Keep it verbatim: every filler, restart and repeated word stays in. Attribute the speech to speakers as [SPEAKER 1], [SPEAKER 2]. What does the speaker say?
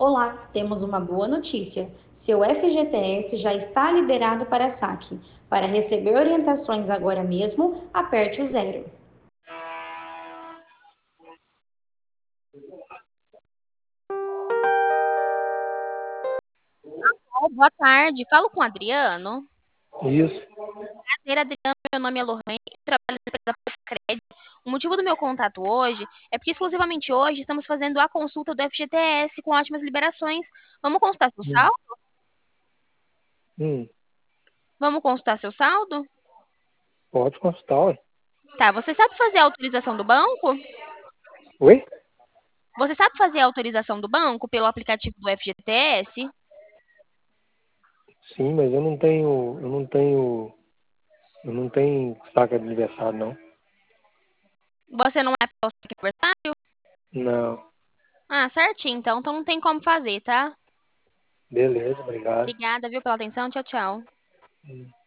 [SPEAKER 1] Olá, temos uma boa notícia. Seu F G T S já está liberado para saque. Para receber orientações agora mesmo, aperte o zero.
[SPEAKER 2] Oh, boa tarde, falo com o Adriano.
[SPEAKER 3] Isso.
[SPEAKER 2] Prazer, Adriano, meu nome é Lohane, trabalho na empresa Postcred. O motivo do meu contato hoje é porque exclusivamente hoje estamos fazendo a consulta do F G T S com ótimas liberações. Vamos consultar seu
[SPEAKER 3] Hum.
[SPEAKER 2] saldo?
[SPEAKER 3] Hum.
[SPEAKER 2] Vamos consultar seu saldo?
[SPEAKER 3] Pode consultar, ué.
[SPEAKER 2] Tá, você sabe fazer a autorização do banco?
[SPEAKER 3] Oi?
[SPEAKER 2] Você sabe fazer a autorização do banco pelo aplicativo do F G T S?
[SPEAKER 3] Sim, mas eu não tenho. Eu não tenho. Eu não tenho saca de aniversário, não.
[SPEAKER 2] Você não é para o seu aniversário?
[SPEAKER 3] Não.
[SPEAKER 2] Ah, certinho, então, então não tem como fazer, tá?
[SPEAKER 3] Beleza, obrigado.
[SPEAKER 2] Obrigada, viu, pela atenção. Tchau, tchau.
[SPEAKER 3] Hum.